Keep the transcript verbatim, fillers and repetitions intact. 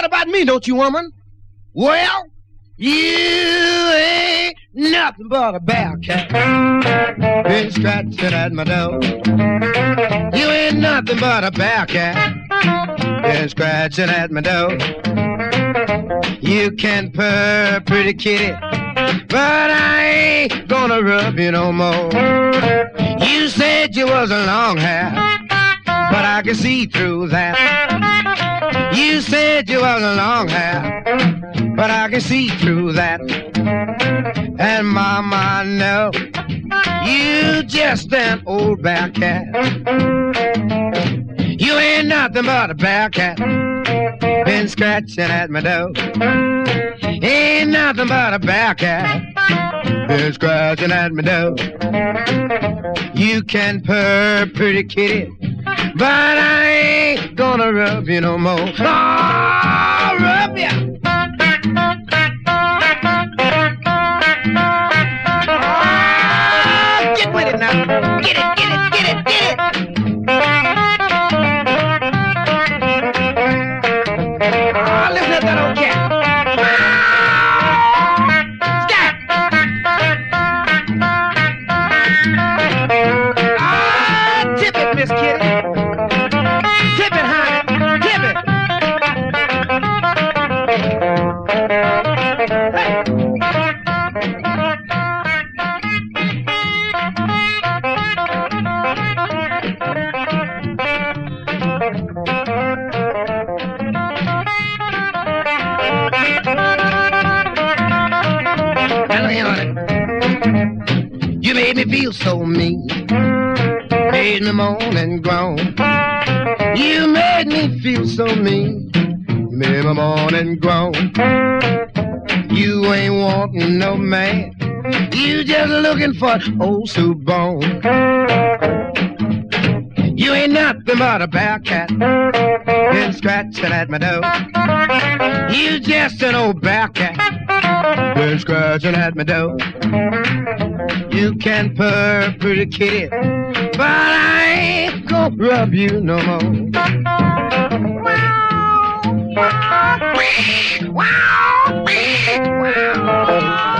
about me, don't you, woman? Well, you ain't nothing but a bear cat. Been scratching at my door. You ain't nothing but a bear cat. Been scratching at my door. You can purr, pretty kitty, but I ain't gonna rub you no more. You said you was a long hair, but I can see through that. You said you was a long hair, but I can see through that. And mama, no, you just an old bear cat. You ain't nothing but a bear cat. Been scratching at my door. Ain't nothing but a bear cat. Been scratching at my door. You can purr, pretty kitty, but I ain't gonna rub you no more. Oh, rub ya. Oh, get with it now. Get it, get it, get it, get it. Oh, listen to that old cat. Miss Kitty, tip it, honey, tip it. Hey. Now look here, honey. You made me feel so mean. Made me moan and groan. You made me feel so mean. You made me moan and groan. You ain't wanting no man. You just looking for old soup bone. You ain't nothing but a bear cat. Been scratching at my door. You just an old bear cat. Been scratching at my door. You can purr, pretty kitty, but I ain't gonna rub you no more. Wow, wow, wow, wow.